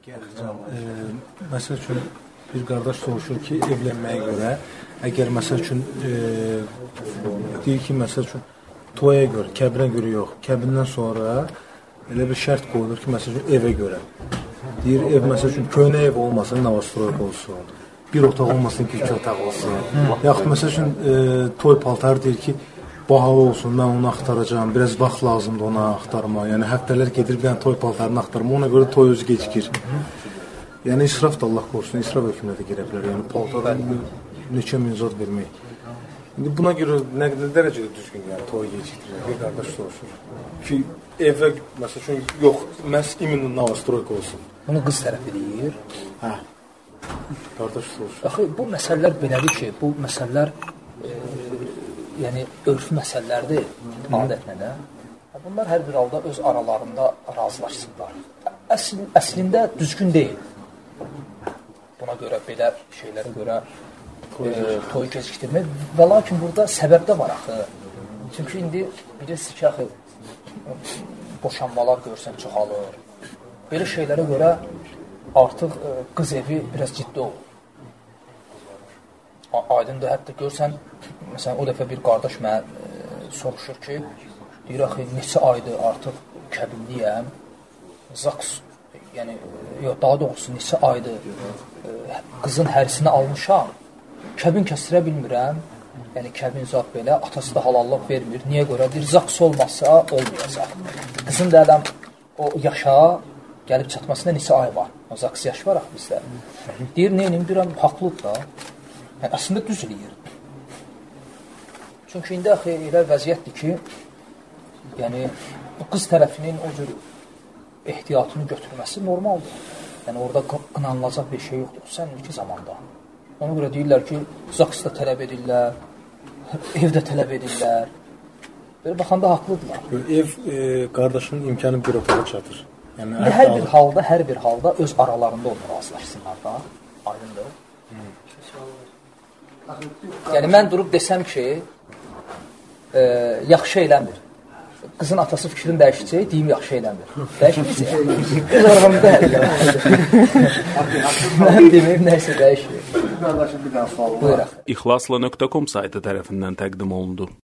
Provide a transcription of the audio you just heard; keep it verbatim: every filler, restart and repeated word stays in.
E, məsəl üçün bir qardaş soruşur ki, evlənməyə görə, əgər məsəl üçün e, deyir ki, məsəl üçün toya görə, kəbinə görə yox, kəbindən sonra elə bir şərt qoyulur ki, məsəl üçün evə görə. Deyir, ev məsəl üçün köhnə ev olmasın, novostroyk olsun. Bir otaq olmasın ki, iki otaq olsun. Yaxud məsəl üçün e, toy paltarı deyir ki, bahalı olsun, mən onu axtaracağam, biraz vaxt lazımdır ona axtarma. Yəni həftələr gedir, bir dənə toy paltarını axtarma, ona görə toy özü gecikir. Yəni israf da Allah qorusun, israf hökmünə də girə bilər. Yəni paltarda neçə min zat vermək. İndi buna görə nə qədər dərəcədə düzgün, yəni toy gecikdirir. Bir qardaş soruşur ki, evə məsəl üçün yox, məhz imin novostroyk olsun. Bunu qız tərəfi deyir. Hə. Qardaş soruşur. Axı bu məsələlər belədir ki, bu məsələlər e, yəni örf məsələlərdir adətlə də. Bunlar hər bir halda öz aralarında razılaşsınlar. Əsl, əslində düzgün deyil. Buna görə belə şeylərə görə e, toy gecikdirmək və lakin burada səbəb də var axı. Çünki indi bilirsiniz ki, axı boşanmalar görsən çoxalır. Belə şeylərə görə artıq e, qız evi biraz ciddi olur. Aydındır, hətta görsən, məsələn, o dəfə bir qardaş mənə e, soruşur ki, deyir, axı, neçə aydır artıq kəbinliyəm, zaks, yəni, yox, daha doğrusu, neçə aydır e, qızın hərisini almışam, kəbin kəstirə bilmirəm, yəni, kəbin zat belə, atası da halallıq vermir, niyə görə, bir zaks olmasa, olmayacaq. Qızın da ələm o yaşa gəlib çatmasında neçə ay var, o zaks yaş var axı bizdə. Deyir, neynim, deyirəm, haqlıdır da. Yəni, əslində düz eləyir. Çünki indi axı elə vəziyyətdir ki, yəni, qız tərəfinin o cür ehtiyatını götürməsi normaldır. Yəni, orada qınanılacaq bir şey yoxdur. Sən iki zamanda. Ona görə deyirlər ki, zaks da tələb edirlər, ev də tələb edirlər. Belə baxanda haqlıdırlar. Ev e, qardaşının imkanı bir otağa çatır. Yəni, hər, hər bir halda, hər bir halda öz aralarında onu razılaşsınlar da. Aydındır. Hmm. Yəni, mən durub desəm ki, e, yaxşı eləmir. Qızın atası fikrini dəyişəcək, deyim yaxşı eləmir. Dəyişməyəcək. Qız arğamda hələ. Mən deməyim, nəysə dəyişmir. İxlasla nöqtə com saytı tərəfindən təqdim olundu.